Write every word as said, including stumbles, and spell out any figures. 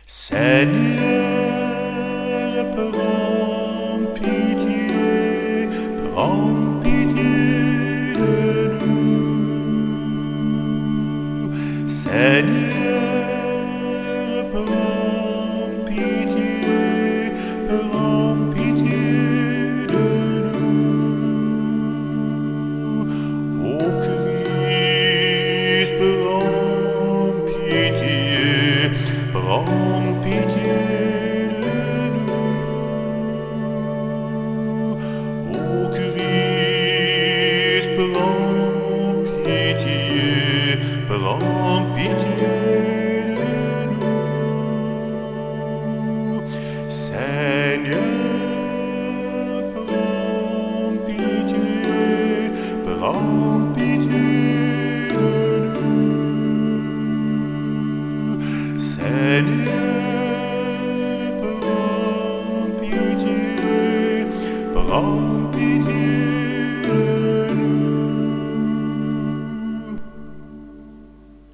Seigneur, prends pitié, prends pitié de nous. Seigneur, prends pitié, prends pitié de nous. Ô Christ, prends pitié, prends pitié de nous. Ô Christ, prends pitié, prends pitié de nous. Seigneur, prends pitié, prends pitié de nous. Seigneur, prends pitié, prends pitié